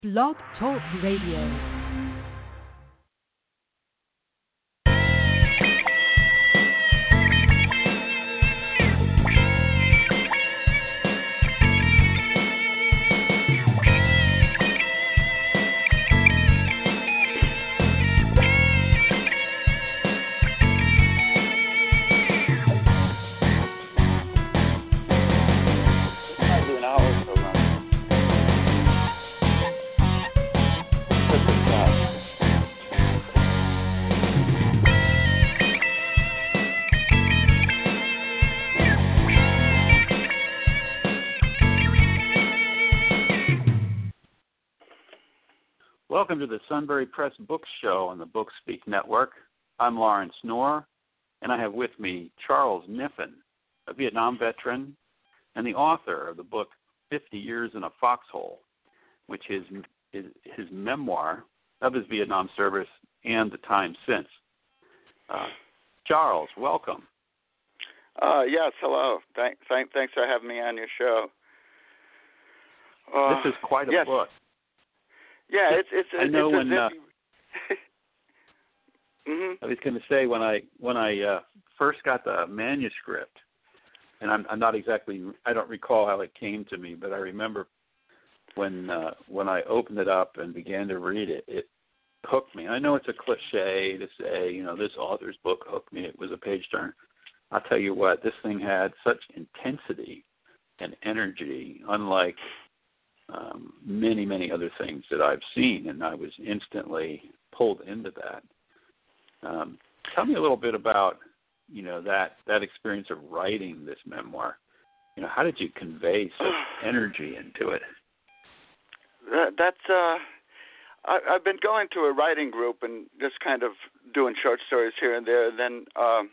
Blog Talk Radio. Welcome to the Sunbury Press Book Show on the Bookspeak Network. I'm Lawrence Knorr, and I have with me Charles Kniffen, a Vietnam veteran and the author of the book 50 Years in a Foxhole, which is his memoir of his Vietnam service and the time since. Charles, welcome. Yes, hello. Thanks for having me on your show. This is quite a book. Yeah, it's I know it's when. Mm-hmm. I was going to say when I first got the manuscript, and I'm not exactly, I don't recall how it came to me, but I remember when I opened it up and began to read it, it hooked me. I know it's a cliche to say, this author's book hooked me. It was a page turner. I'll tell you what, this thing had such intensity and energy, unlike many, many other things that I've seen, and I was instantly pulled into that. Tell me a little bit about, that experience of writing this memoir. How did you convey such energy into it? I've been going to a writing group and just kind of doing short stories here and there. Then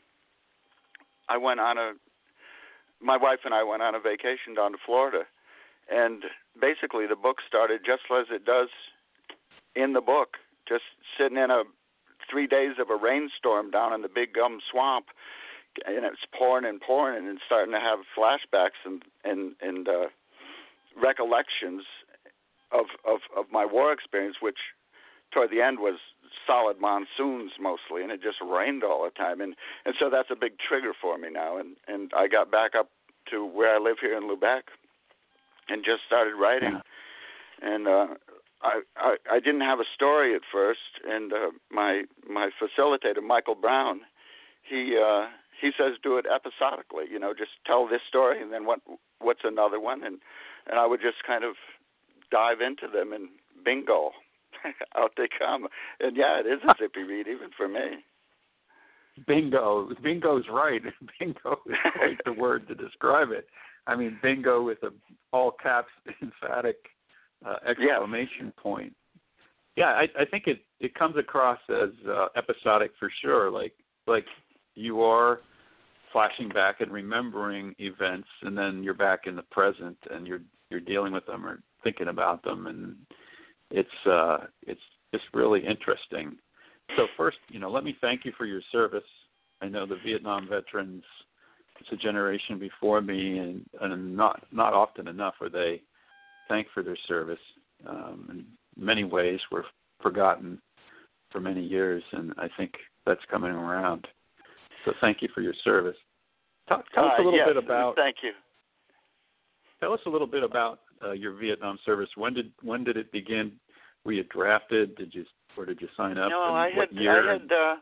my wife and I went on a vacation down to Florida. And basically the book started just as it does in the book, just sitting in 3 days of a rainstorm down in the Big Gum Swamp, and it's pouring and pouring, and starting to have flashbacks and recollections of my war experience, which toward the end was solid monsoons mostly, and it just rained all the time. And so that's a big trigger for me now. And I got back up to where I live here in Lubec and just started writing. Yeah. And I didn't have a story at first, and my facilitator, Michael Brown, he says do it episodically, just tell this story and then what's another one, and I would just kind of dive into them, and bingo, out they come. And yeah, it is a zippy read even for me. Bingo. Bingo's right. Bingo is quite the word to describe it. I mean, bingo with a all caps emphatic exclamation point. Yeah, I think it comes across as episodic for sure. Like you are flashing back and remembering events, and then you're back in the present and you're dealing with them or thinking about them, and it's just really interesting. So first, let me thank you for your service. I know the Vietnam veterans, it's a generation before me, and not often enough are they thanked for their service. In many ways were forgotten for many years, and I think that's coming around. So thank you for your service. Tell us a little bit about. Thank you. Tell us a little bit about your Vietnam service. When did it begin? Were you drafted? Did you sign up? No, what year?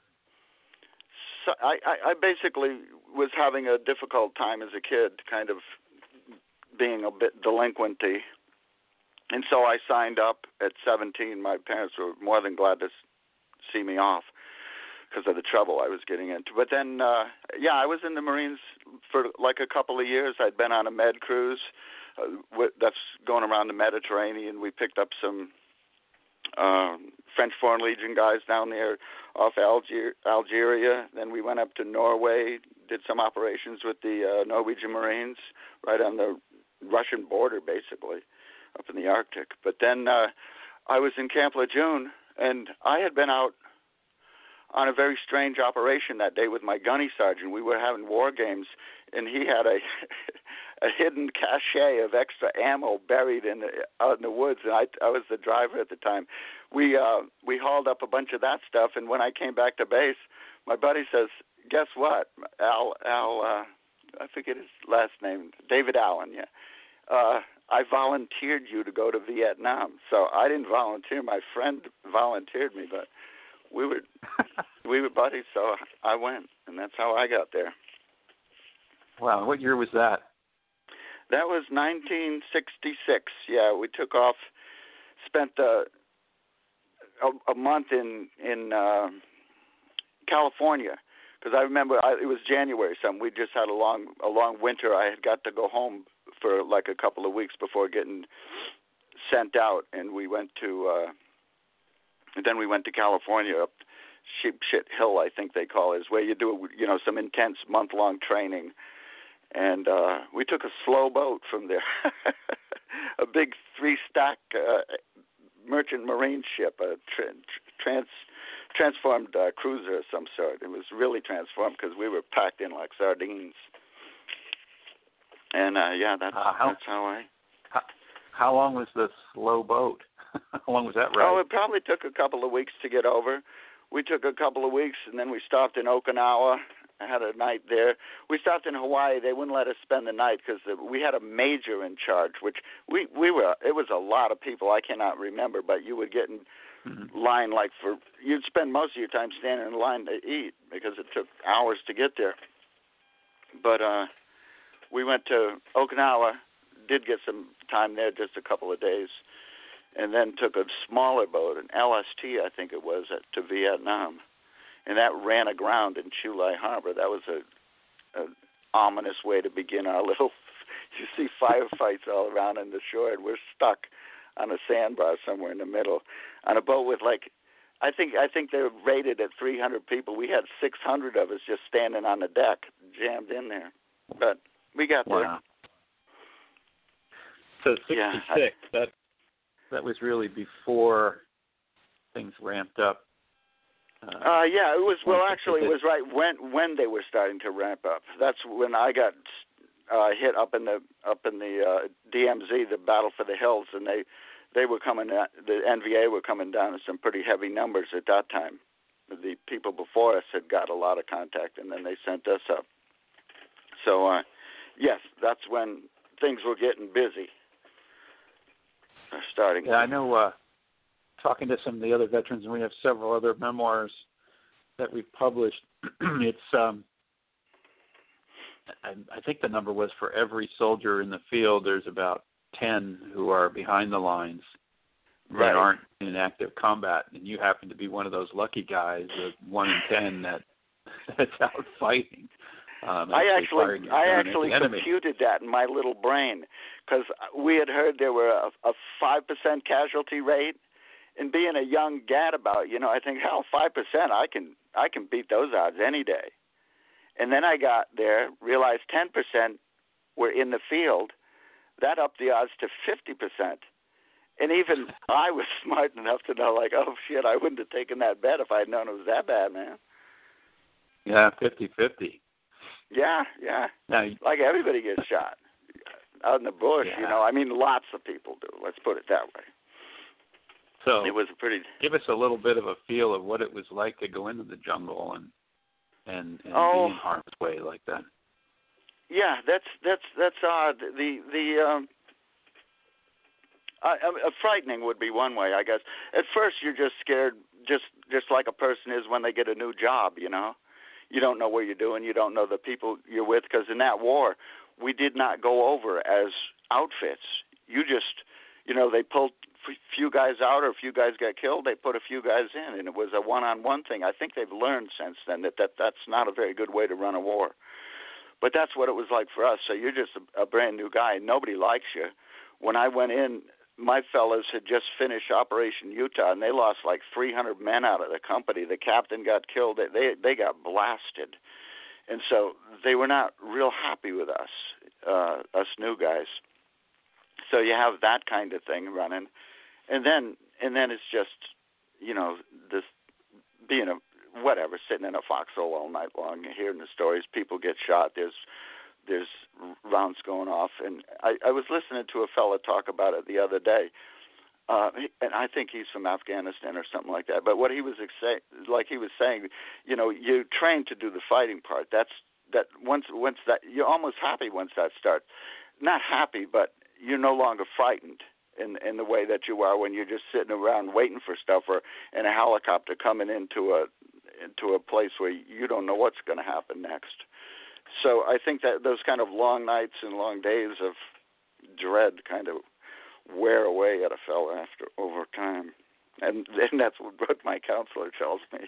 I basically was having a difficult time as a kid, kind of being a bit delinquenty. And so I signed up at 17. My parents were more than glad to see me off because of the trouble I was getting into. But then, I was in the Marines for like a couple of years. I'd been on a med cruise that's going around the Mediterranean. We picked up some French Foreign Legion guys down there off Algeria. Then we went up to Norway, did some operations with the Norwegian Marines right on the Russian border, basically, up in the Arctic. But then I was in Camp Lejeune, and I had been out on a very strange operation that day with my gunny sergeant. We were having war games and he had a a hidden cache of extra ammo buried out in the woods, and I was the driver at the time. We hauled up a bunch of that stuff, and when I came back to base, my buddy says, "Guess what, Al? I forget his last name, David Allen. Yeah, I volunteered you to go to Vietnam." So I didn't volunteer; my friend volunteered me, but we were buddies, so I went, and that's how I got there. Wow, what year was that? That was 1966. Yeah, we took off, spent a month in California, because I remember it was January. We just had a long winter. I had got to go home for like a couple of weeks before getting sent out, and we went to California, up Sheep Shit Hill, I think they call it, is where you do some intense month-long training. And we took a slow boat from there, a big 3-stack merchant marine ship, a transformed cruiser of some sort. It was really transformed because we were packed in like sardines. And that's how I. How long was the slow boat? How long was that ride? Oh, it probably took a couple of weeks to get over. We took a couple of weeks, and then we stopped in Okinawa. I had a night there. We stopped in Hawaii. They wouldn't let us spend the night because we had a major in charge, which we were. It was a lot of people. I cannot remember, but you would get in line you'd spend most of your time standing in line to eat because it took hours to get there. But we went to Okinawa, did get some time there, just a couple of days, and then took a smaller boat, an LST, I think it was, to Vietnam. And that ran aground in Chu Lai Harbor. That was an ominous way to begin our little. You see firefights all around on the shore, and we're stuck on a sandbar somewhere in the middle on a boat with I think they're rated at 300 people. We had 600 of us just standing on the deck, jammed in there. But we got there. Wow. So 66. That was really before things ramped up. It was. Well, actually, it was right when they were starting to ramp up. That's when I got hit up in the DMZ, the Battle for the Hills, and they were coming. The NVA were coming down in some pretty heavy numbers at that time. The people before us had got a lot of contact, and then they sent us up. So, yes, that's when things were getting busy. Starting. Yeah, I know. Talking to some of the other veterans, and we have several other memoirs that we've published. It's I think the number was for every soldier in the field, there's about 10 who are behind the lines that aren't in active combat, and you happen to be one of those lucky guys, 1 in 10 that's out fighting. I actually computed that in my little brain because we had heard there were a 5% casualty rate. And being a young gadabout, I think, 5%, I can beat those odds any day. And then I got there, realized 10% were in the field. That upped the odds to 50%. And even I was smart enough to know, oh, shit, I wouldn't have taken that bet if I had known it was that bad, man. Yeah, 50-50. Yeah. Now, everybody gets shot out in the bush, lots of people do. Let's put it that way. So it was give us a little bit of a feel of what it was like to go into the jungle and be in harm's way like that. Yeah, that's odd. Frightening would be one way, I guess. At first, you're just scared, just like a person is when they get a new job. You don't know what you're doing. You don't know the people you're with, because in that war, we did not go over as outfits. You just, they pulled few guys out or a few guys got killed, they put a few guys in, and it was a one-on-one thing. I think they've learned since then that's not a very good way to run a war. But that's what it was like for us. So you're just a brand new guy, and nobody likes you. When I went in, my fellas had just finished Operation Utah, and they lost 300 men out of the company. The captain got killed. They got blasted. And so they were not real happy with us new guys. So you have that kind of thing running. And then it's just, this being sitting in a foxhole all night long, hearing the stories. People get shot. There's there's rounds going off. And I was listening to a fella talk about it the other day, and I think he's from Afghanistan or something like that. But what he was saying, you train to do the fighting part. That once that, you're almost happy once that starts. Not happy, but you're no longer frightened in the way that you are when you're just sitting around waiting for stuff, or in a helicopter coming into a place where you don't know what's going to happen next. So I think that those kind of long nights and long days of dread kind of wear away at a fella over time, and that's what my counselor tells me.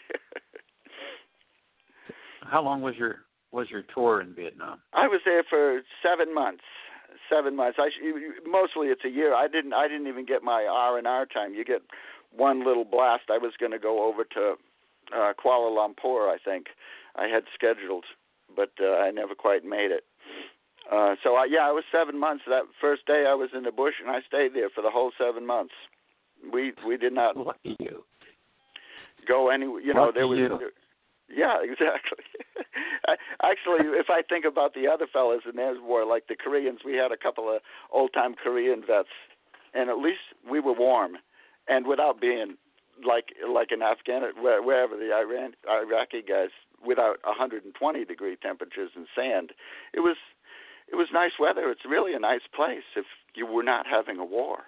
How long was your tour in Vietnam? I was there for 7 months. 7 months. Mostly it's a year. I didn't even get my R&R time. You get one little blast. I was going to go over to Kuala Lumpur, I think. I had scheduled, but I never quite made it. So I was 7 months. That first day I was in the bush, and I stayed there for the whole 7 months. We did not Lucky you. go anywhere. There was. You. Yeah, exactly. Actually, if I think about the other fellas in their war, like the Koreans, we had a couple of old-time Korean vets, and at least we were warm, and without being like in Afghanistan, wherever the Iraqi guys, without 120-degree temperatures and sand. It was nice weather. It's really a nice place if you were not having a war.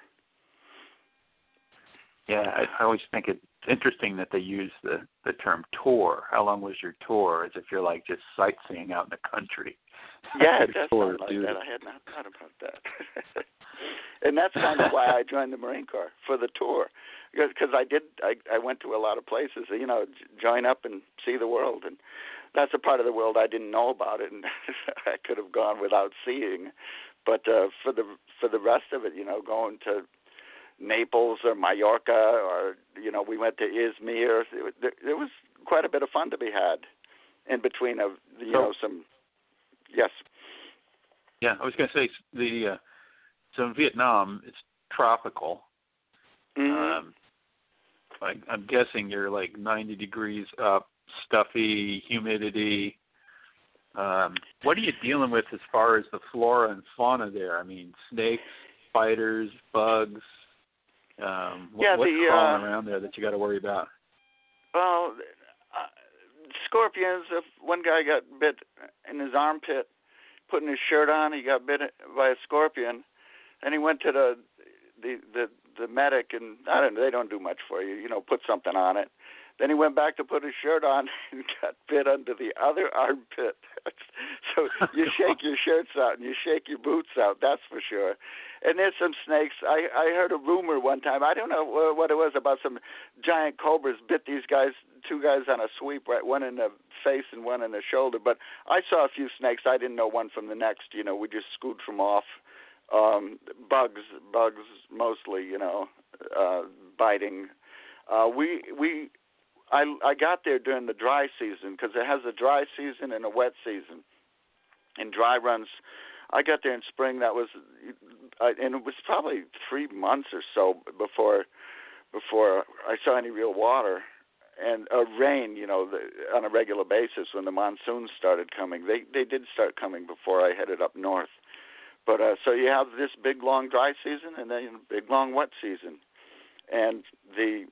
Yeah, I always think it's interesting that they use the term tour. How long was your tour? As if you're like just sightseeing out in the country. Yeah, it does sound like that. I had not thought about that. And that's kind of why I joined the Marine Corps, for the tour. Because I went to a lot of places, join up and see the world. And that's a part of the world I didn't know about it, and I could have gone without seeing. But for the rest of it, going to Naples or Mallorca, or we went to Izmir. There was quite a bit of fun to be had in between some. Yes. Yeah, I was going to say so in Vietnam it's tropical. Mm-hmm. I'm guessing you're like 90 degrees up, stuffy, humidity. What are you dealing with as far as the flora and fauna there? I mean, snakes, spiders, bugs. What's crawling around there that you got to worry about? Well, scorpions. If one guy got bit in his armpit, putting his shirt on, he got bit by a scorpion, and he went to the medic, and I don't know, they don't do much for you. Put something on it. Then he went back to put his shirt on and got bit under the other armpit. So you shake your shirts out and you shake your boots out, that's for sure. And there's some snakes. I heard a rumor one time, I don't know what it was, about some giant cobras bit these guys, two guys on a sweep, right, one in the face and one in the shoulder. But I saw a few snakes. I didn't know one from the next. We just scooped them off. Bugs mostly, biting. I got there during the dry season, because it has a dry season and a wet season. And dry runs, I got there in spring. That was, and it was probably 3 months or so before I saw any real water and rain. On a regular basis when the monsoons started coming. They did start coming before I headed up north. But so you have this big long dry season and then a big long wet season, and the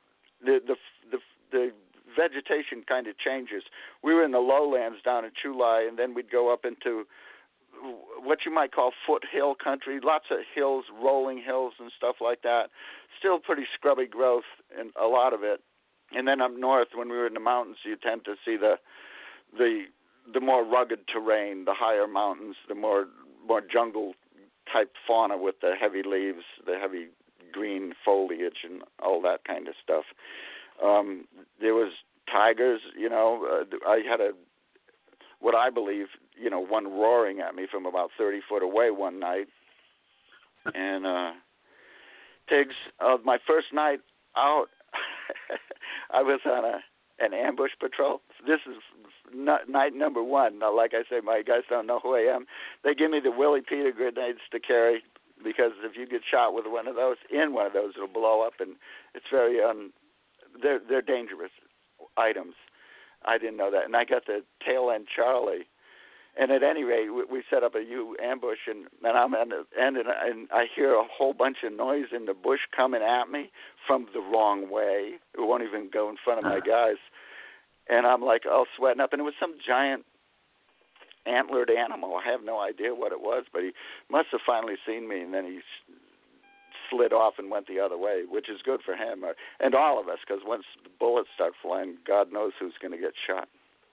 vegetation kind of changes. We were in the lowlands down in Chulai, and then we'd go up into what you might call foothill country, lots of hills, rolling hills and stuff like that. Still pretty scrubby growth in a lot of it. And then up north, when we were in the mountains, you tend to see the more rugged terrain, the higher mountains, the more jungle type fauna with the heavy leaves, the heavy green foliage and all that kind of stuff. There was tigers, I had what I believe, one roaring at me from about 30 foot away one night. And pigs, my first night out, I was on an ambush patrol. This is night number one. Now, like I say, my guys don't know who I am. They give me the Willie Peter grenades to carry, because if you get shot with one of those, it'll blow up, and it's very they're dangerous items. I didn't know that. And I got the tail end Charlie, And at any rate, we set up a U ambush, and I'm at the end, and I hear a whole bunch of noise in the bush coming at me from the wrong way. It won't even go in front of my guys. And I'm like all sweating up, and it was some giant antlered animal. I have no idea what it was, but he must have finally seen me, and then he slid off and went the other way, which is good for him and all of us, because once the bullets start flying, God knows who's going to get shot.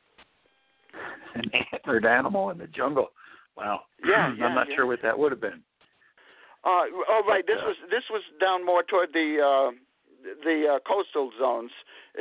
An antlered animal in the jungle. Wow. Yeah, I'm not sure what that would have been. Oh, right. This was down more toward the coastal zones.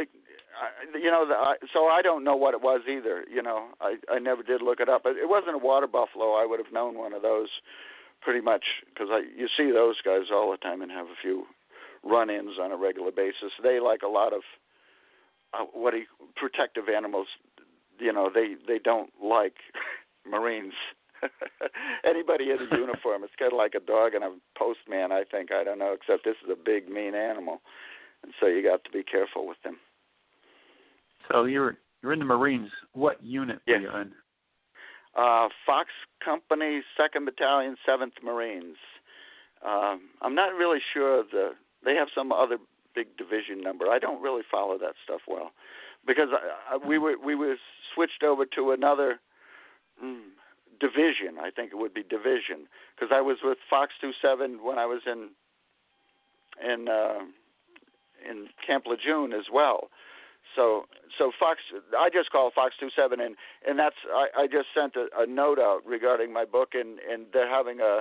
So I don't know what it was either. I never did look it up. But it wasn't a water buffalo. I would have known one of those pretty much, because you see those guys all the time and have a few run-ins on a regular basis. They like a lot of protective animals. They don't like Marines. Anybody in a uniform, it's kind of like a dog and a postman, I think. I don't know, except this is a big, mean animal. And so you got to be careful with them. So you're in the Marines. What unit were you in? Fox Company, 2nd Battalion, 7th Marines. I'm not really sure they have some other big division number. I don't really follow that stuff well, because we were switched over to another division. I think it would be division, because I was with Fox 27 when I was in Camp Lejeune as well. So Fox, I just call Fox 27, and that's I just sent a note out regarding my book, and they're having a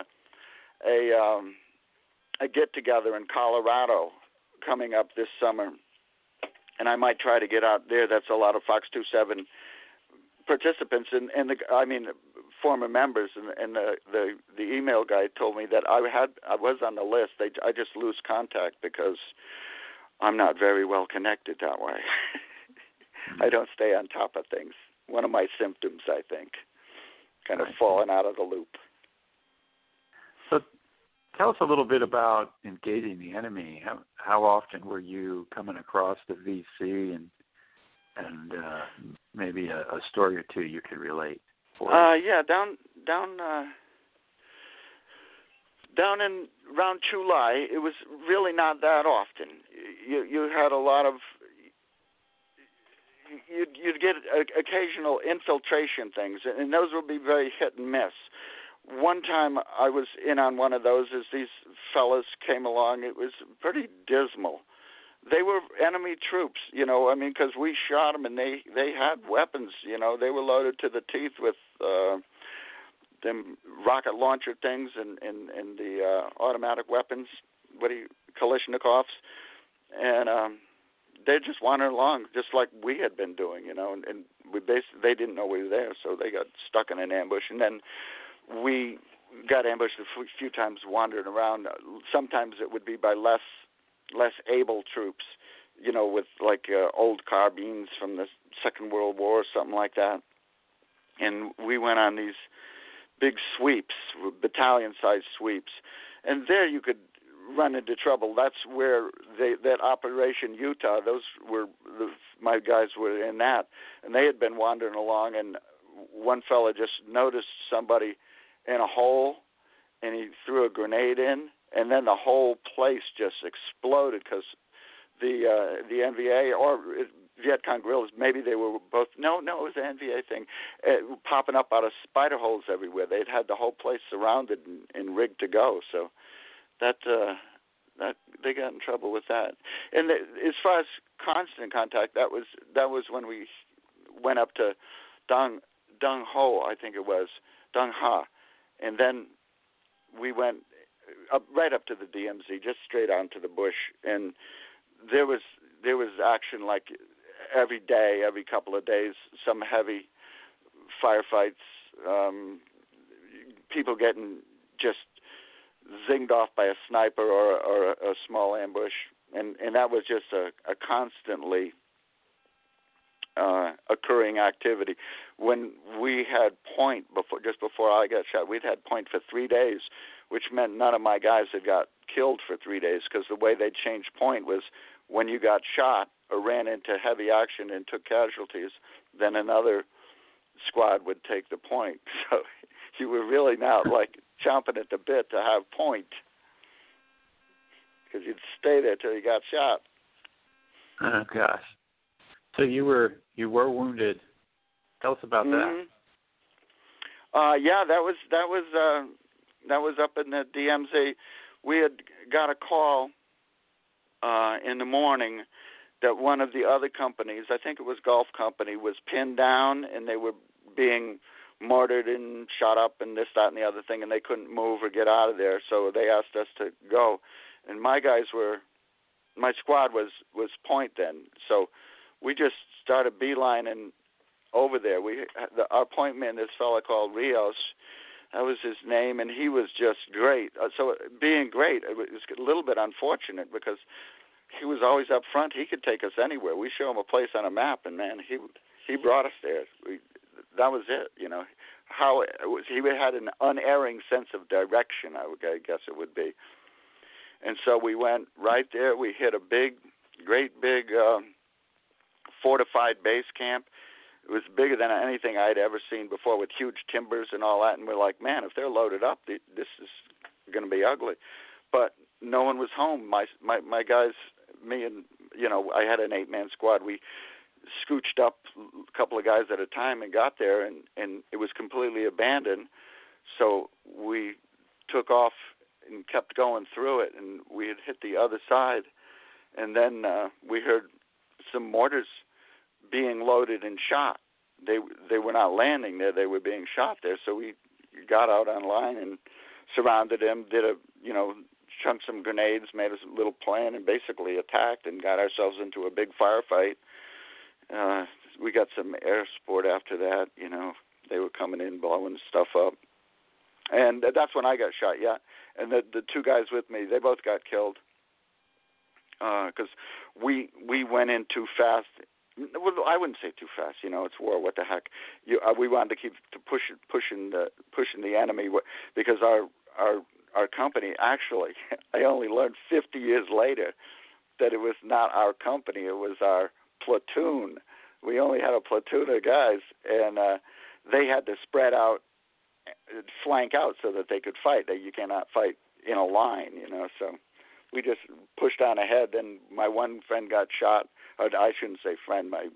get together in Colorado coming up this summer, and I might try to get out there. That's a lot of Fox 27 participants and former members, and the email guy told me that I was on the list. I just lose contact because I'm not very well connected that way. I don't stay on top of things. One of my symptoms, I think, kind of falling out of the loop. So tell us a little bit about engaging the enemy. How often were you coming across the VC, and maybe a story or two you could relate for us? Down in around Chulai, it was really not that often. You had a lot of. You'd get occasional infiltration things, and those would be very hit and miss. One time I was in on one of those as these fellas came along. It was pretty dismal. They were enemy troops, because we shot them, and they had weapons. They were loaded to the teeth with them rocket launcher things and the automatic weapons, Kalashnikovs, and they're just wandering along, just like we had been doing, and we they didn't know we were there, so they got stuck in an ambush, and then we got ambushed a few times wandering around. Sometimes it would be by less able troops, with old carbines from the Second World War or something like that, and we went on these big sweeps, battalion-sized sweeps, and there you could run into trouble. That's where that Operation Utah, my guys were in that, and they had been wandering along, and one fella just noticed somebody in a hole, and he threw a grenade in, and then the whole place just exploded because the NVA or Viet Cong guerrillas, maybe they were both. No, it was the NVA thing, popping up out of spider holes everywhere. They'd had the whole place surrounded and rigged to go. So that they got in trouble with that. And as far as constant contact, that was when we went up to Dong Ho, I think it was Dong Ha, and then we went right up to the DMZ, just straight onto the bush, and there was action like every day, every couple of days, some heavy firefights, people getting just zinged off by a sniper or a small ambush, and that was just a constantly occurring activity. When we had point just before I got shot, we'd had point for 3 days, which meant none of my guys had got killed for 3 days, because the way they changed point was when you got shot or ran into heavy action and took casualties, then another squad would take the point. So you were really not like chomping at the bit to have point, because you'd stay there till you got shot. Oh gosh! So you were wounded. Tell us about that. Yeah, that was up in the DMZ. We had got a call in the morning that one of the other companies, I think it was Gulf Company, was pinned down and they were being mortared and shot up and this, that, and the other thing, and they couldn't move or get out of there. So they asked us to go, and my squad was point then. So we just started beelining over there. Our point man, this fellow called Rios, that was his name, and he was just great. So being great, it was a little bit unfortunate because he was always up front. He could take us anywhere. We show him a place on a map, and man, he brought us there. That was it, you know. How it was, he had an unerring sense of direction, I guess it would be. And so we went right there. We hit a great big fortified base camp. It was bigger than anything I'd ever seen before, with huge timbers and all that. And we're like, man, if they're loaded up, this is going to be ugly. But no one was home. My guys, me and, you know, I had an 8-man squad. We scooched up a couple of guys at a time and got there, and it was completely abandoned. So we took off and kept going through it, and we had hit the other side. And then we heard some mortars being loaded and shot. They were not landing there. They were being shot there. So we got out on line and surrounded them, chunked some grenades, made us a little plan, and basically attacked and got ourselves into a big firefight. We got some air support after that. You know, they were coming in, blowing stuff up. And that's when I got shot, yeah. And the two guys with me, they both got killed because we went in too fast. Well, I wouldn't say too fast. You know, it's war. What the heck? We wanted to keep pushing the enemy because our company, actually, I only learned 50 years later that it was not our company. It was our platoon. We only had a platoon of guys, and they had to spread out, flank out so that they could fight. You cannot fight in a line, you know. So we just pushed on ahead. Then my one friend got shot. Or I shouldn't say friend, my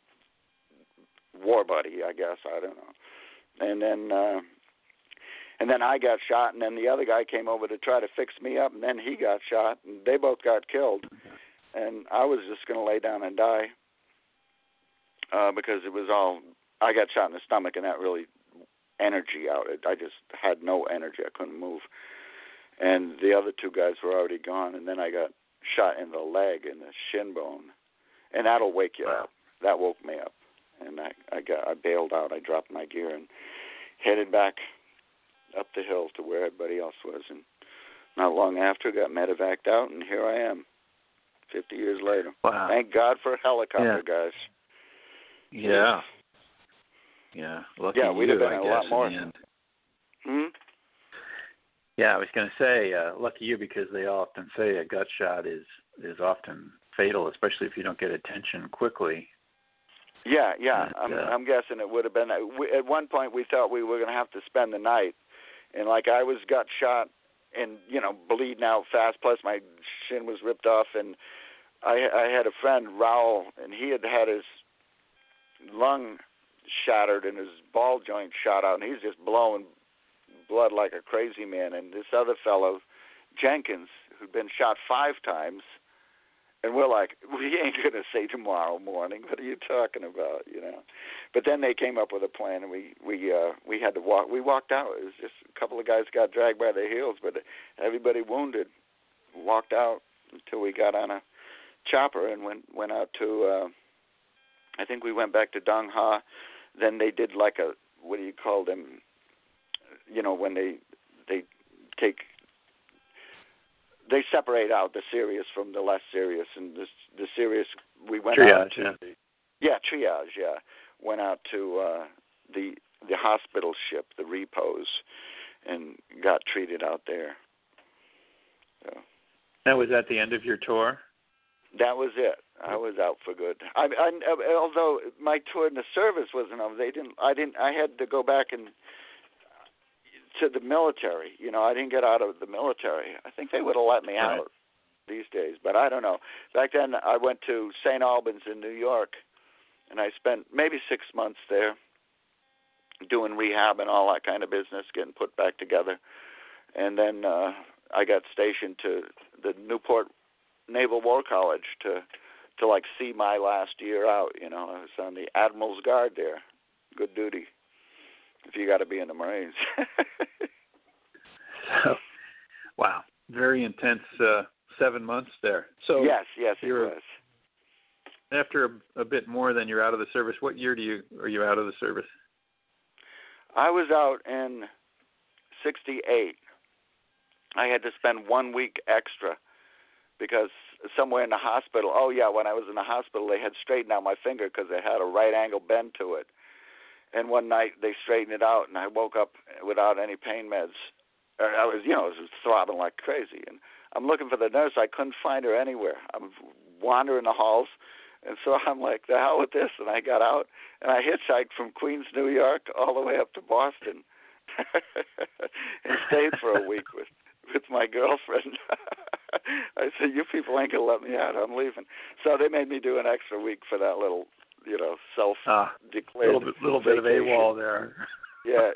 war buddy, I guess. I don't know. And then I got shot, and then the other guy came over to try to fix me up, and then he got shot, and they both got killed. And I was just going to lay down and die because it was all, I got shot in the stomach, and that really energy out. I just had no energy. I couldn't move. And the other two guys were already gone, and then I got shot in the leg, in the shin bone. And that'll wake you up. That woke me up. And I bailed out. I dropped my gear and headed back up the hill to where everybody else was. And not long after, got medevaced out, and here I am, 50 years later. Wow. Thank God for a helicopter, guys. Yeah. Yeah. Lucky we'd have been a lot more. in the end. Yeah, I was going to say, lucky you, because they often say a gut shot is often fatal, especially if you don't get attention quickly. Yeah. I'm guessing it would have been. At one point, we thought we were going to have to spend the night, and like I was gut shot and bleeding out fast. Plus, my shin was ripped off, and I had a friend, Raul, and he had his lung shattered and his ball joint shot out, and he's just blowing blood like a crazy man. And this other fellow, Jenkins, who'd been shot 5 times. And we're like, we ain't going to say tomorrow morning. What are you talking about, But then they came up with a plan, and we had to walk. We walked out. It was just a couple of guys got dragged by their heels, but everybody wounded. Walked out until we got on a chopper and went out to, I think we went back to Dong Ha. Then they did like a, what do you call them, when they take... They separate out the serious from the less serious, and the serious we went triage, out to. Triage. Yeah, went out to the hospital ship, the Repose, and got treated out there. So. That was at the end of your tour? That was it. I was out for good. Although my tour in the service wasn't over, I had to go back and to the military. You know, I didn't get out of the military. I think they would have let me out these days, but I don't know. Back then, I went to St. Albans in New York, and I spent maybe 6 months there doing rehab and all that kind of business, getting put back together. And then I got stationed to the Newport Naval War College to like see my last year out. You know, I was on the Admiral's Guard there. Good duty if you got to be in the Marines. So, wow, very intense 7 months there. So yes, it was. After a bit more than you're out of the service, what year are you out of the service? I was out in 1968. I had to spend 1 week extra because somewhere in the hospital, when I was in the hospital, they had straightened out my finger because it had a right angle bend to it. And one night they straightened it out, and I woke up without any pain meds. I was throbbing like crazy. And I'm looking for the nurse. I couldn't find her anywhere. I'm wandering the halls. And so I'm like, the hell with this. And I got out, and I hitchhiked from Queens, New York, all the way up to Boston and stayed for a week with my girlfriend. I said, you people ain't going to let me out. I'm leaving. So they made me do an extra week for that little, self-declared little bit of AWOL there. Yeah.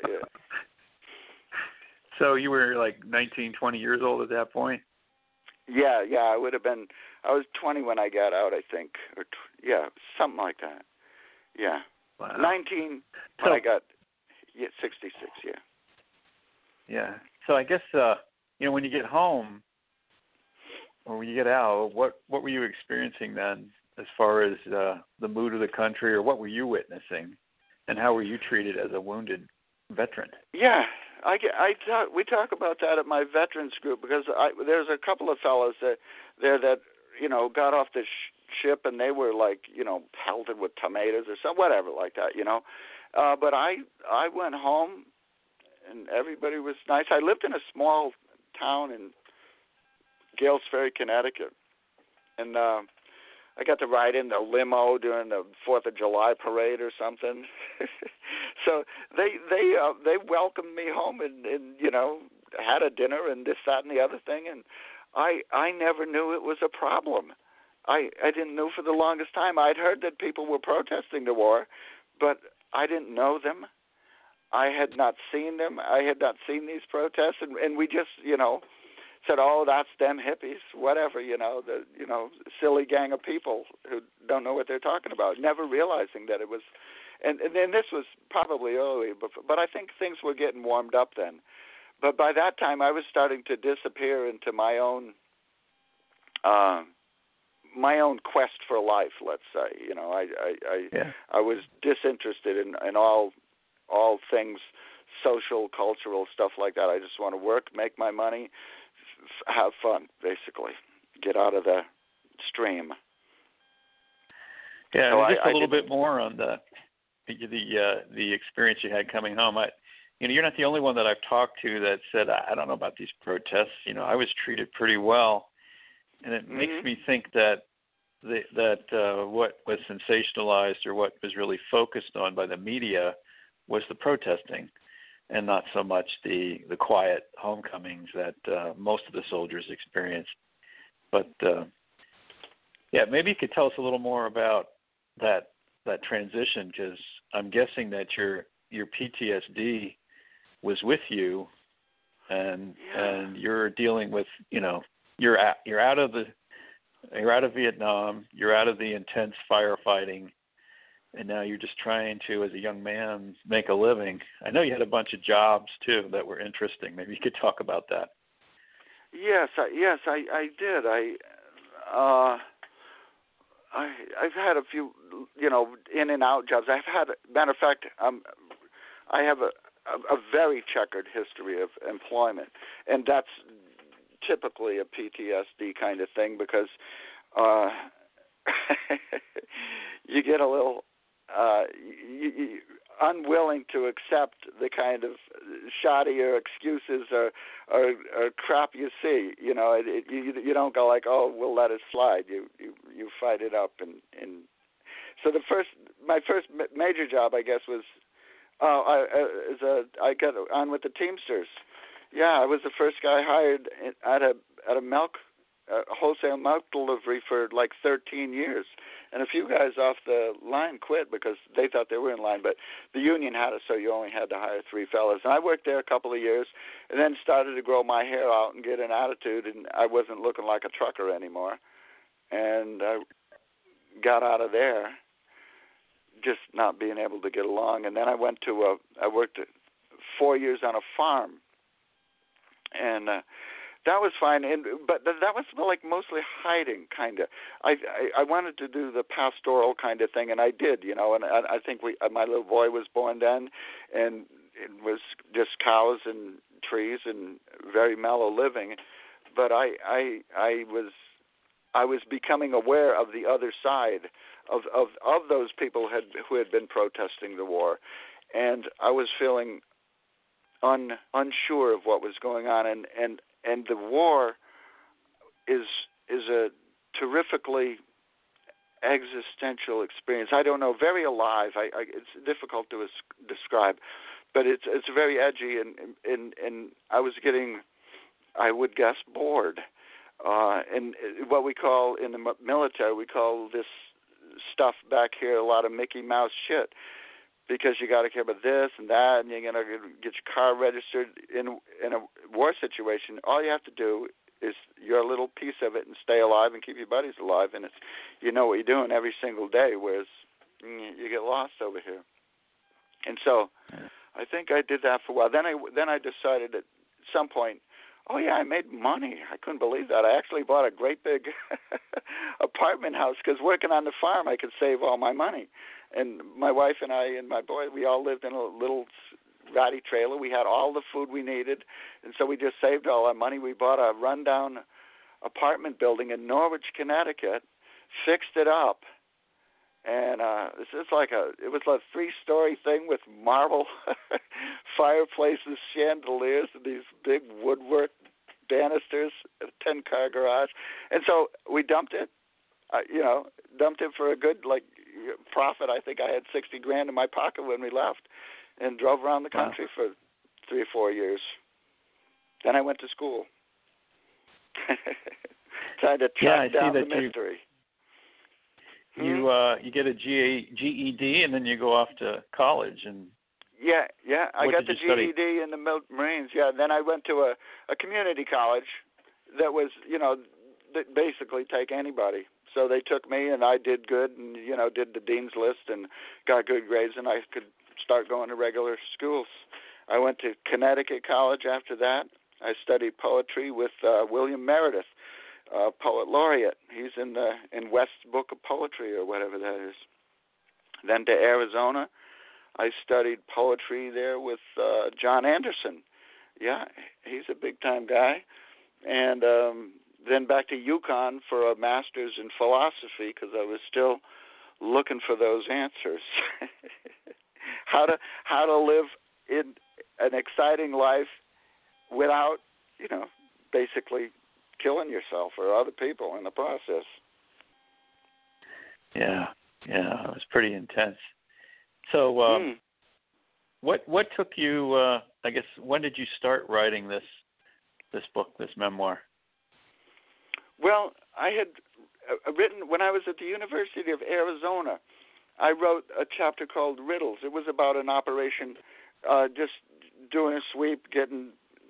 So you were like 19, 20 years old at that point? Yeah, I would have been. I was 20 when I got out, I think. Something like that. Yeah. Wow. 19 when I got 66, yeah. Yeah. So I guess, when you get home or when you get out, what were you experiencing then as far as the mood of the country, or what were you witnessing, and how were you treated as a wounded veteran? Yeah. We talk about that at my veterans group because there's a couple of fellows there that got off the ship and they were like pelted with tomatoes or some whatever like that, But I went home and everybody was nice. I lived in a small town in Gales Ferry, Connecticut, and I got to ride in the limo during the 4th of July parade or something. So they welcomed me home and had a dinner and this, that, and the other thing. And I never knew it was a problem. I didn't know for the longest time. I'd heard that people were protesting the war, but I didn't know them. I had not seen them. I had not seen these protests, and we just said, "Oh, that's them hippies, whatever." Silly gang of people who don't know what they're talking about, never realizing that it was. And then this was probably early, but I think things were getting warmed up then. But by that time, I was starting to disappear into my own quest for life. Let's say, I was disinterested in all things social, cultural stuff like that. I just want to work, make my money, have fun, basically, get out of the stream. Yeah, so just a little bit more on the experience you had coming home. You're not the only one that I've talked to that said, I don't know about these protests. I was treated pretty well, and it makes me think that what was sensationalized or what was really focused on by the media was the protesting, and not so much the quiet homecomings that most of the soldiers experienced. But maybe you could tell us a little more about that transition, because I'm guessing that your PTSD was with you, and you're dealing with you're out of Vietnam, you're out of the intense firefighting, and now you're just trying to, as a young man, make a living. I know you had a bunch of jobs too that were interesting. Maybe you could talk about that. Yes, I did. I've had a few, in and out jobs. Matter of fact, I have a very checkered history of employment, and that's typically a PTSD kind of thing because you get a little unwilling to accept the kind of shoddier excuses or crap you see. You don't go like, oh, we'll let it slide. You you fight it up. And so my first major job, I guess, was I got on with the Teamsters. Yeah, I was the first guy hired at a wholesale milk delivery for like 13 years. And a few guys off the line quit because they thought they were in line, but the union had it, so you only had to hire 3 fellas. And I worked there a couple of years and then started to grow my hair out and get an attitude, and I wasn't looking like a trucker anymore. And I got out of there, just not being able to get along. And then I worked 4 years on a farm, and that was fine, but that was like mostly hiding, kind of. I wanted to do the pastoral kind of thing, and I did, and I think my little boy was born then, and it was just cows and trees and very mellow living. But I was becoming aware of the other side of those people who had been protesting the war, and I was feeling unsure of what was going on, and the war is a terrifically existential experience. I don't know, very alive. It's difficult to describe, but it's very edgy, and I was getting, I would guess, bored. And what we call in the military, we call this stuff back here a lot of Mickey Mouse shit. Because you got to care about this and that, and you're going to get your car registered. In a war situation, all you have to do is your little piece of it and stay alive and keep your buddies alive, and it's what you're doing every single day, whereas you get lost over here. And so I think I did that for a while. Then I decided at some point, oh, yeah, I made money. I couldn't believe that. I actually bought a great big apartment house because working on the farm, I could save all my money. And my wife and I and my boy, we all lived in a little ratty trailer. We had all the food we needed, and so we just saved all our money. We bought a rundown apartment building in Norwich, Connecticut, fixed it up, and it was like a 3-story thing with marble fireplaces, chandeliers, and these big woodwork banisters, a 10-car garage. And so we dumped it, dumped it for a good profit. I think I had $60,000 in my pocket when we left, and drove around the country for 3 or 4 years. Then I went to school, trying to track down the mystery. You get a GED and then you go off to college and. Yeah. I got the GED in the Marines. Yeah. Then I went to a community college that was, that basically take anybody. So they took me, and I did good, and did the dean's list and got good grades, and I could start going to regular schools. I went to Connecticut College after that. I studied poetry with William Meredith, poet laureate. He's in West's Book of Poetry or whatever that is. Then to Arizona, I studied poetry there with John Anderson. Yeah, he's a big-time guy. And then back to UConn for a master's in philosophy because I was still looking for those answers. How to live in an exciting life without, basically killing yourself or other people in the process. Yeah, it was pretty intense. So, what took you? I guess when did you start writing this book, this memoir? Well, I had written when I was at the University of Arizona. I wrote a chapter called Riddles. It was about an operation, just doing a sweep, getting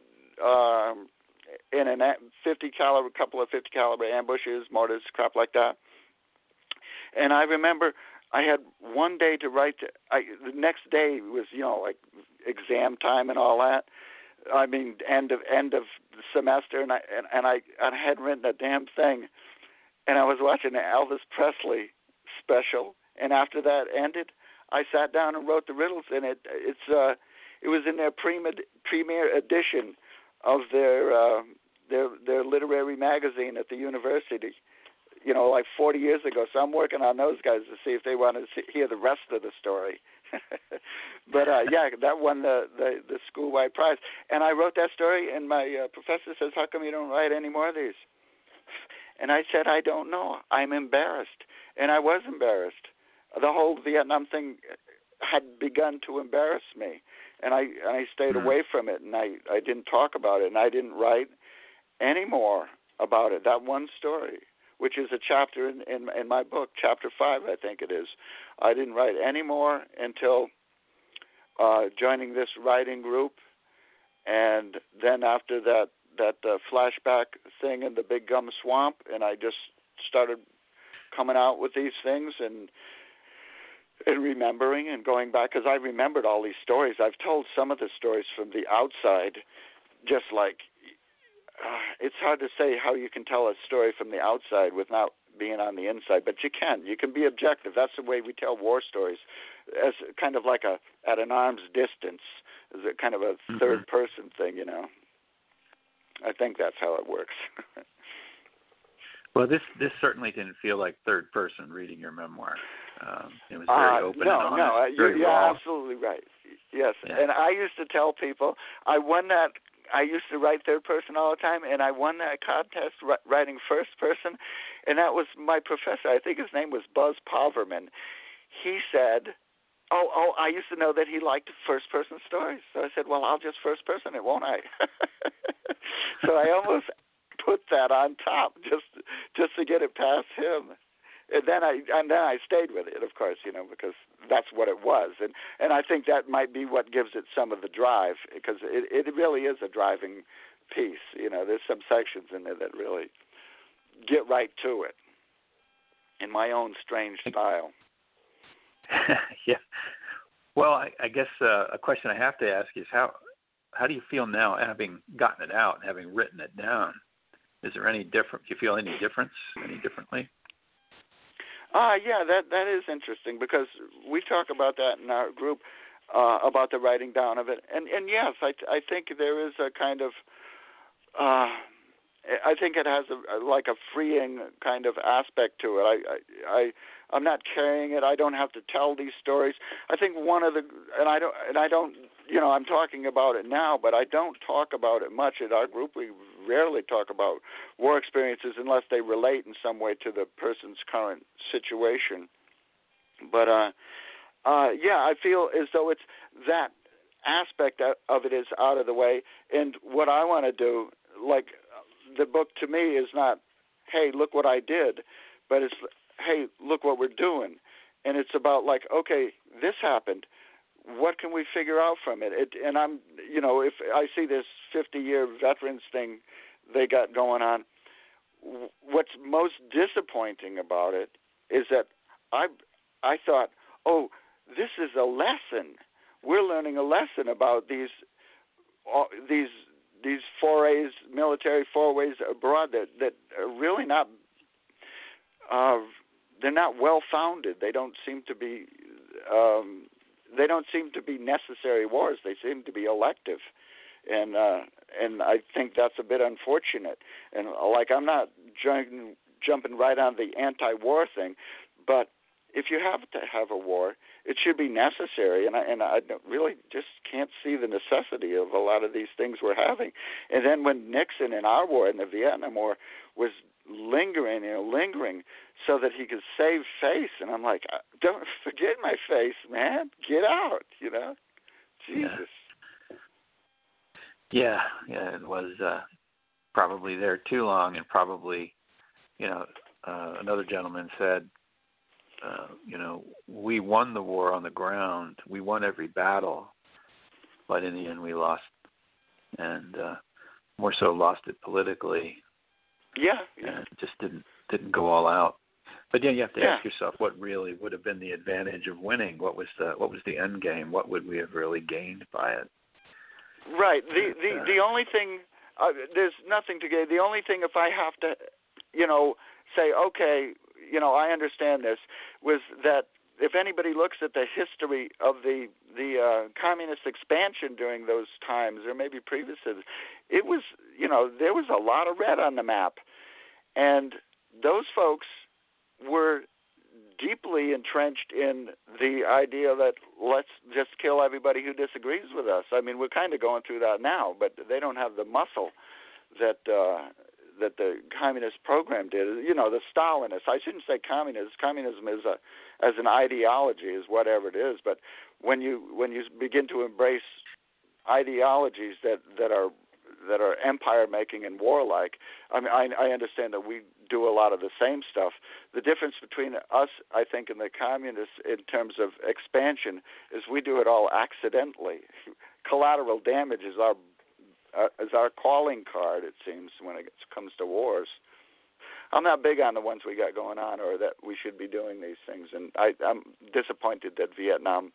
in a couple of 50 caliber ambushes, mortars, crap like that. And I remember I had one day to write. The next day was, like exam time and all that. I mean, end of the semester, and I hadn't written a damn thing. And I was watching the Elvis Presley special, and after that ended, I sat down and wrote the riddles. And it was in their premier edition of their literary magazine at the university. Like 40 years ago. So I'm working on those guys to see if they want to hear the rest of the story. But that won the school-wide prize. And I wrote that story, and my professor says, "How come you don't write any more of these?" And I said, I don't know. I'm embarrassed. And I was embarrassed. The whole Vietnam thing had begun to embarrass me. And I stayed away from it, and I didn't talk about it, and I didn't write any more about it. That one story, which is a chapter in my book, chapter 5, I think it is. I didn't write any more until joining this writing group, and then after that flashback thing in the Big Gum Swamp, and I just started coming out with these things and remembering and going back, because I remembered all these stories. I've told some of the stories from the outside, just like it's hard to say how you can tell a story from the outside without being on the inside, but you can. You can be objective. That's the way we tell war stories, as kind of like at an arm's distance, as a kind of a third person thing, you know. I think that's how it works. Well, this certainly didn't feel like third person reading your memoir. It was very open and honest. You're absolutely right. Yes, yeah. And I used to tell people I won that. I used to write third person all the time, and I won that contest writing first person, and that was my professor. I think his name was Buzz Poverman. He said, "Oh, I used to know that he liked first person stories." So I said, "Well, I'll just first person it, won't I?" So I almost put that on top just to get it past him. And then I stayed with it, of course, you know, because that's what it was. And I think that might be what gives it some of the drive, because it really is a driving piece. You know, there's some sections in there that really get right to it in my own strange style. Yeah. Well, I guess a question I have to ask is how do you feel now, having gotten it out, having written it down? Is there any different? Do you feel any difference, any differently? Yeah, that is interesting, because we talk about that in our group, about the writing down of it. And yes, I think there is a kind of, I think it has a freeing kind of aspect to it. I'm not carrying it. I don't have to tell these stories. I think I don't, you know, I'm talking about it now, but I don't talk about it much in our group. We rarely talk about war experiences unless they relate in some way to the person's current situation. But yeah, I feel as though it's that aspect of it is out of the way, and what I want to do, like the book to me is not, hey, look what I did, but it's, hey, look what we're doing. And it's about like, okay, this happened. What can we figure out from it? And I'm, you know, if I see this 50-year veterans thing they got going on, what's most disappointing about it is that I thought, oh, this is a lesson. We're learning a lesson about these forays, military forays abroad that are really not, they're not well founded. They don't seem to be necessary wars. They seem to be elective, and I think that's a bit unfortunate. And like, I'm not jumping right on the anti-war thing, but if you have to have a war, it should be necessary, and I really just can't see the necessity of a lot of these things we're having. And then when Nixon in our war, in the Vietnam War, was lingering so that he could save face, and I'm like, don't forget my face, man. Get out, you know? Jesus. Yeah, it was probably there too long, and probably, you know, another gentleman said, you know, we won the war on the ground. We won every battle, but in the end we lost, and more so lost it politically. Yeah. And just didn't go all out. But then you have to ask yourself, what really would have been the advantage of winning? What was the end game? What would we have really gained by it? Right. The only thing, there's nothing to gain. The only thing, if I have to, you know, say, okay, you know, I understand this, was that if anybody looks at the history of the communist expansion during those times, or maybe previous to this, it was, you know, there was a lot of red on the map, and those folks were deeply entrenched in the idea that let's just kill everybody who disagrees with us. I mean, we're kind of going through that now, but they don't have the muscle that the communist program did. You know, the Stalinists. I shouldn't say communist. Communism is as an ideology is whatever it is. But when you begin to embrace ideologies that are empire making and warlike, I mean, I understand that we do a lot of the same stuff. The difference between us, I think, and the communists in terms of expansion is we do it all accidentally. Collateral damage is our calling card, it seems, when it comes to wars. I'm not big on the ones we got going on, or that we should be doing these things, and I'm disappointed that Vietnam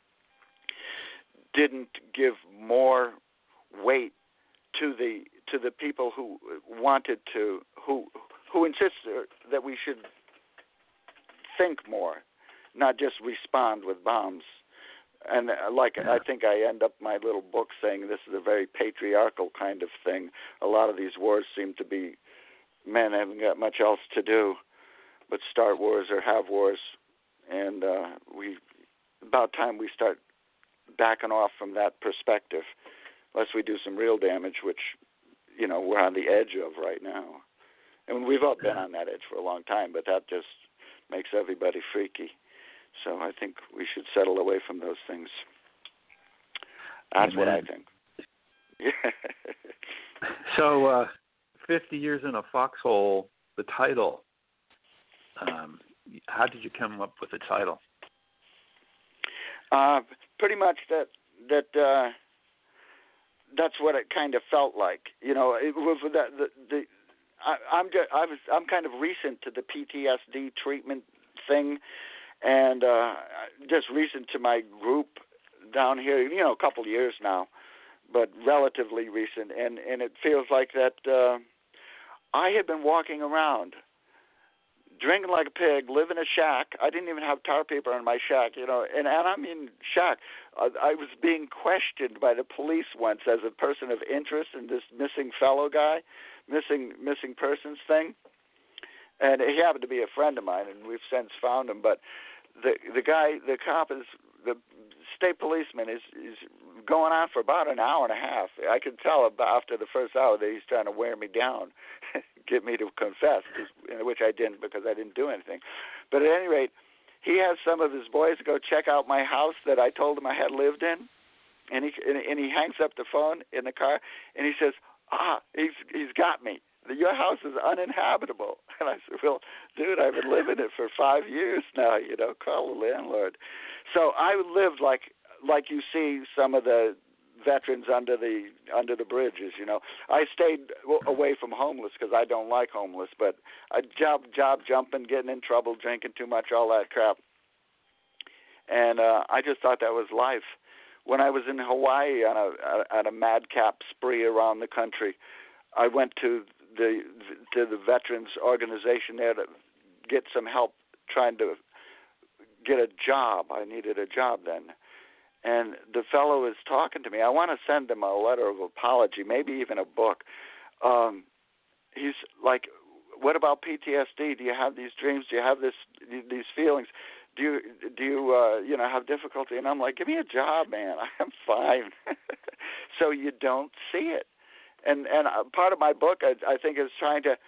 didn't give more weight to the people who wanted to, who insist that we should think more, not just respond with bombs. And I think I end up my little book saying this is a very patriarchal kind of thing. A lot of these wars seem to be men haven't got much else to do but start wars or have wars, and about time we start backing off from that perspective, unless we do some real damage, which, you know, we're on the edge of right now. And we've all been on that edge for a long time, but that just makes everybody freaky. So I think we should settle away from those things. That's Amen. what I think. Yeah. So, 50 Years in a Foxhole, the title, how did you come up with the title? Pretty much that's what it kind of felt like. You know, it was I'm kind of recent to the PTSD treatment thing, and just recent to my group down here. You know, a couple of years now, but relatively recent, and it feels like that I had been walking around, drinking like a pig, live in a shack. I didn't even have tar paper in my shack, you know, and I mean shack. I was being questioned by the police once as a person of interest in this missing fellow guy, missing persons thing, and he happened to be a friend of mine, and we've since found him. But the guy, the cop, is the state policeman is going on for about an hour and a half. I could tell after the first hour that he's trying to wear me down, get me to confess, which I didn't because I didn't do anything. But at any rate, he has some of his boys go check out my house that I told him I had lived in, and he hangs up the phone in the car, and he says, he's got me. Your house is uninhabitable. And I said, well, dude, I've been living it for 5 years now, you know, call the landlord. So I lived like you see some of the veterans under the bridges, you know. I stayed away from homeless because I don't like homeless, but I job jumping, getting in trouble, drinking too much, all that crap. And I just thought that was life. When I was in Hawaii on a madcap spree around the country, I went to the veterans organization there to get some help trying to get a job. I needed a job then. And the fellow is talking to me. I want to send him a letter of apology, maybe even a book. He's like, what about PTSD? Do you have these dreams? Do you have these feelings? Do you have difficulty? And I'm like, give me a job, man. I'm fine. So you don't see it. And part of my book, I think, is trying to,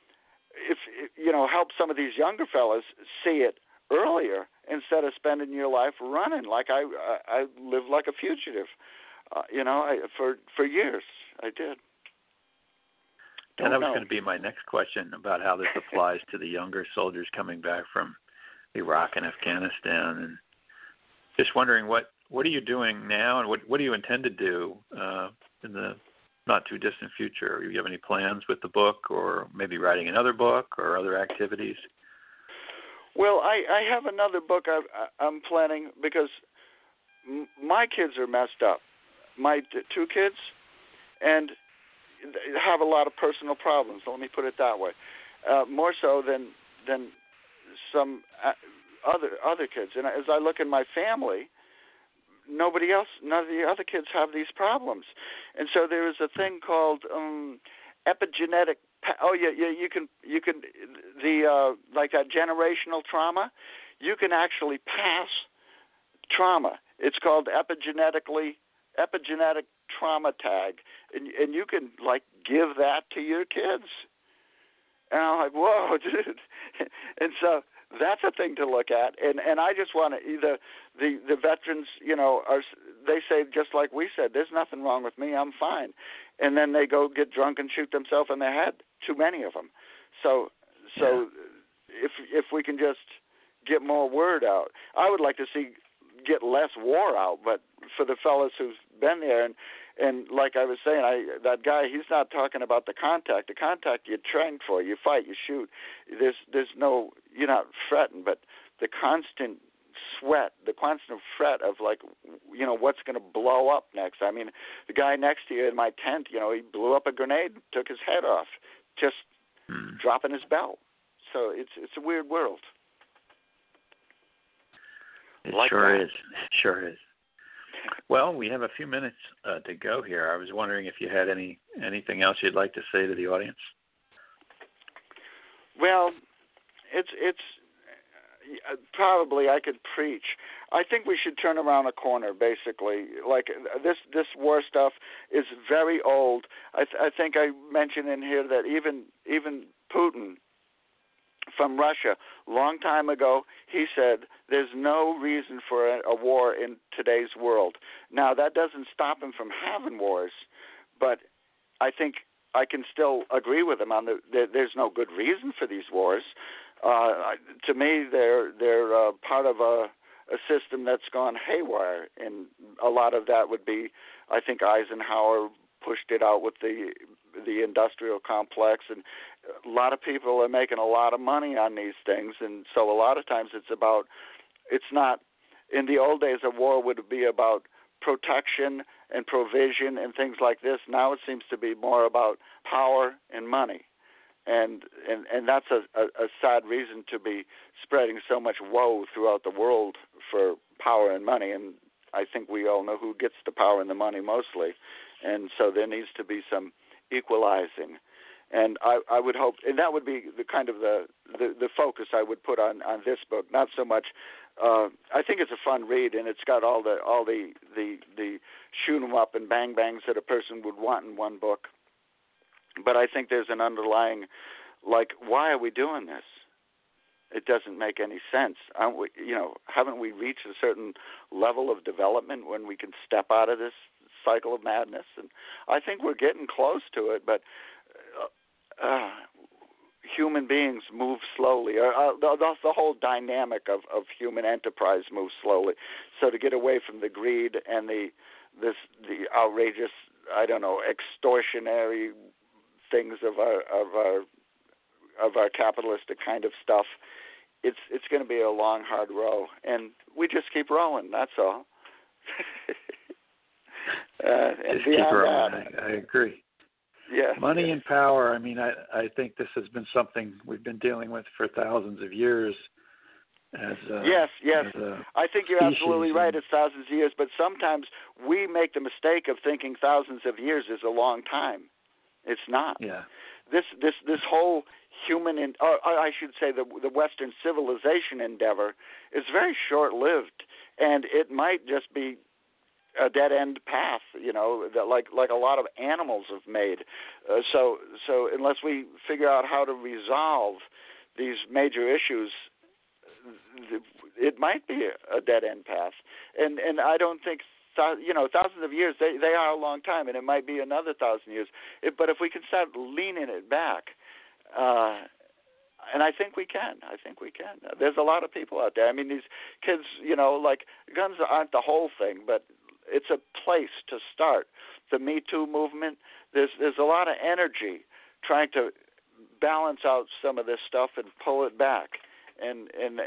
help some of these younger fellas see it earlier instead of spending your life running. Like I lived like a fugitive, for years. I did. And that was going to be my next question about how this applies to the younger soldiers coming back from Iraq and Afghanistan, and just wondering what are you doing now, and what do you intend to do in the not too distant future? Do you have any plans with the book, or maybe writing another book, or other activities? Well, I have another book I'm planning because my kids are messed up. My two kids, and have a lot of personal problems. Let me put it that way. More so than some other kids. And as I look in my family, none of the other kids have these problems. And so there is a thing called epigenetic. You can like that generational trauma. You can actually pass trauma. It's called epigenetic trauma tag, and you can like give that to your kids. And I'm like, whoa, dude. And so that's a thing to look at. And I just want to either the veterans, they say just like we said, there's nothing wrong with me, I'm fine. And then they go get drunk and shoot themselves in the head. Too many of them. So if we can just get more word out, I would like to see get less war out. But for the fellas who've been there, and like I was saying, that guy, he's not talking about the contact. The contact you train for, you fight, you shoot. There's no, you're not fretting, but the constant sweat, the constant fret of like, what's going to blow up next. I mean, the guy next to you in my tent, he blew up a grenade, took his head off, just dropping his belt. So it's a weird world. It like sure that. is. It sure is. Well, we have a few minutes to go here. I was wondering if you had anything else you'd like to say to the audience. Well, it's probably I could preach. I think we should turn around a corner, basically. Like this war stuff is very old. I think I mentioned in here that even Putin from Russia, long time ago, he said there's no reason for a war in today's world. Now, that doesn't stop him from having wars, but I think I can still agree with him on there's no good reason for these wars. To me, they're part of a system that's gone haywire, and a lot of that would be, I think Eisenhower pushed it out with the industrial complex, and a lot of people are making a lot of money on these things, and so a lot of times it's not, in the old days a war would be about protection and provision and things like this. Now it seems to be more about power and money. And that's a sad reason to be spreading so much woe throughout the world for power and money. And I think we all know who gets the power and the money mostly. And so there needs to be some equalizing. And I would hope, and that would be the kind of the focus I would put on this book. Not so much. I think it's a fun read, and it's got all the shoot 'em up and bang bangs that a person would want in one book. But I think there's an underlying, like, why are we doing this? It doesn't make any sense. Haven't we reached a certain level of development when we can step out of this cycle of madness? And I think we're getting close to it, but human beings move slowly. The whole dynamic of human enterprise moves slowly. So to get away from the greed and the outrageous, extortionary things of our capitalistic kind of stuff, it's going to be a long, hard row, and we just keep rolling. That's all. And just keep rolling. I agree. Yeah. Money and power. I mean, I think this has been something we've been dealing with for thousands of years. Yes. I think you're absolutely right. It's thousands of years, but sometimes we make the mistake of thinking thousands of years is a long time. It's not. Yeah. This whole human, or I should say the Western civilization endeavor is very short-lived, and it might just be a dead-end path, that like a lot of animals have made. So unless we figure out how to resolve these major issues, it might be a dead-end path. And I don't think, thousands of years, they are a long time, and it might be another 1,000 years. But if we can start leaning it back, and I think we can. There's a lot of people out there. I mean, these kids, like, guns aren't the whole thing, but it's a place to start. The Me Too movement, there's a lot of energy trying to balance out some of this stuff and pull it back. And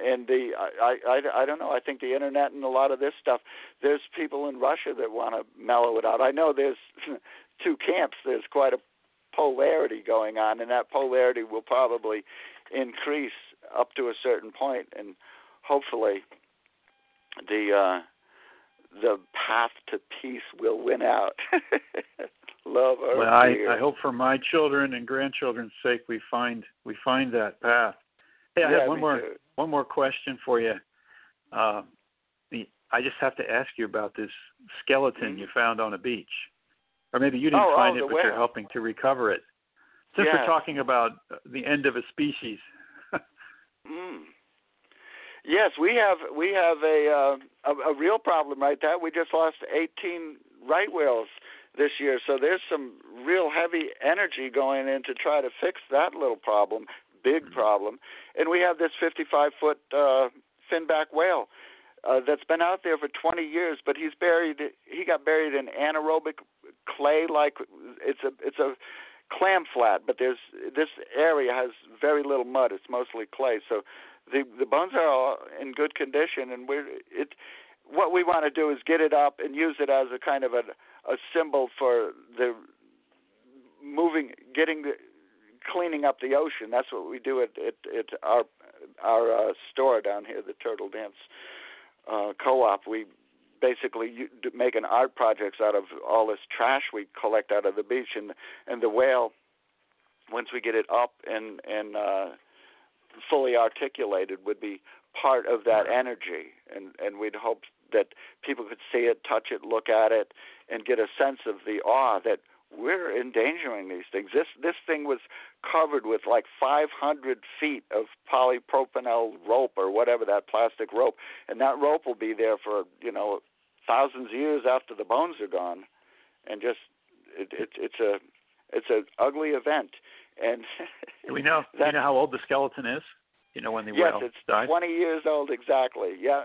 I don't know. I think the internet and a lot of this stuff, there's people in Russia that want to mellow it out. I know there's two camps. There's quite a polarity going on, and that polarity will probably increase up to a certain point, and hopefully the path to peace will win out. Love or well, fear. I hope for my children and grandchildren's sake we find that path. Hey, I have one more question for you. I just have to ask you about this skeleton you found on a beach, or maybe you didn't find it, but you're helping to recover it. Since we're talking about the end of a species. Yes, we have a real problem right there. We just lost 18 right whales this year, so there's some real heavy energy going in to try to fix that little problem, big problem. And we have this 55-foot finback whale that's been out there for 20 years, but he got buried in anaerobic clay, like it's a clam flat, but this area has very little mud. It's mostly clay, so the bones are all in good condition, and what we want to do is get it up and use it as a kind of a symbol for the cleaning up the ocean. That's what we do at our store down here, the Turtle Dance Co-op. We basically making art projects out of all this trash we collect out of the beach, and the whale, once we get it up and fully articulated, would be part of that energy, and we'd hope that people could see it, touch it, look at it, and get a sense of the awe that we're endangering these things. This thing was covered with like 500 feet of polypropylene rope or whatever, that plastic rope, and that rope will be there for thousands of years after the bones are gone, and just it's an ugly event. And do we know how old the skeleton is? When the whale died? Yes, it's 20 years old exactly. Yeah,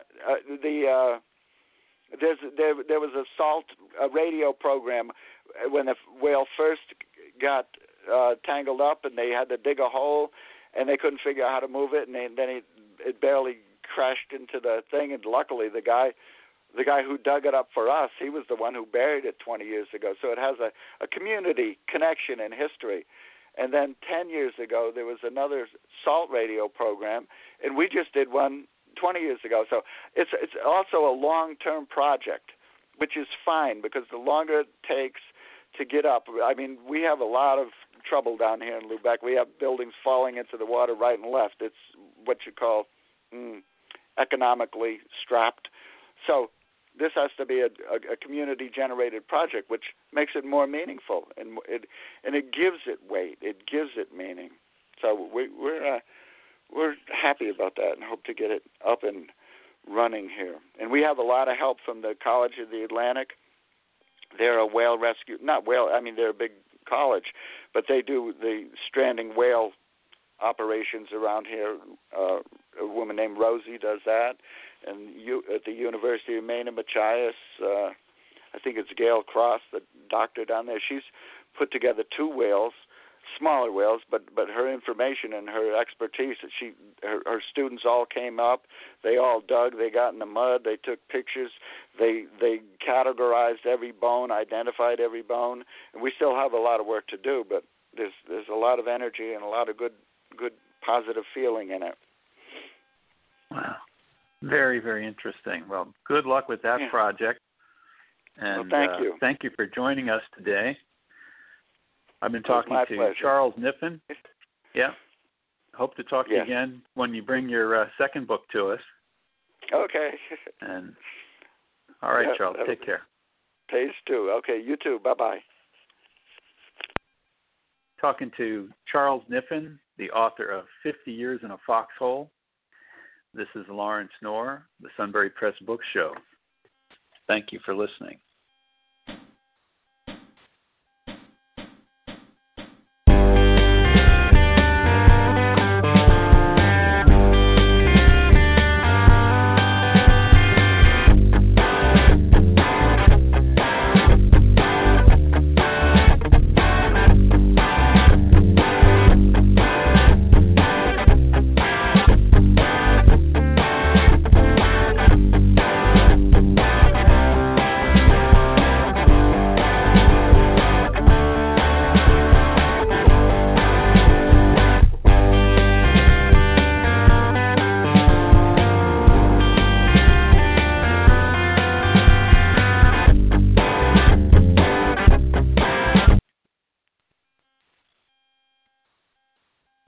there was a radio program when the whale first got tangled up, and they had to dig a hole, and they couldn't figure out how to move it, and then it barely crashed into the thing, and luckily the guy who dug it up for us, he was the one who buried it 20 years ago. So it has a community connection and history. And then 10 years ago, there was another salt radio program, and we just did one 20 years ago. So it's also a long-term project, which is fine, because the longer it takes to get up, I mean, we have a lot of trouble down here in Lubec. We have buildings falling into the water right and left. It's what you call economically strapped. So this has to be a community-generated project, which makes it more meaningful, and it gives it weight. It gives it meaning. So we're happy about that and hope to get it up and running here. And we have a lot of help from the College of the Atlantic. They're a whale rescue, they're a big college, but they do the stranding whale operations around here. A woman named Rosie does that. And at the University of Maine in Machias, I think it's Gail Cross, the doctor down there. She's put together 2 whales, smaller whales, but her information and her expertise, her students all came up. They all dug. They got in the mud. They took pictures. They categorized every bone, identified every bone. And we still have a lot of work to do, but there's a lot of energy and a lot of good positive feeling in it. Wow. Very, very interesting. Well, good luck with that project. And thank you. Thank you for joining us today. I've been talking to pleasure. Charles Kniffen. Yeah. Hope to talk to you again when you bring your second book to us. Okay. And all right, Charles, take care. Page 2. Okay, you too. Bye-bye. Talking to Charles Kniffen, the author of 50 Years in a Foxhole. This is Lawrence Knorr, the Sunbury Press Book Show. Thank you for listening.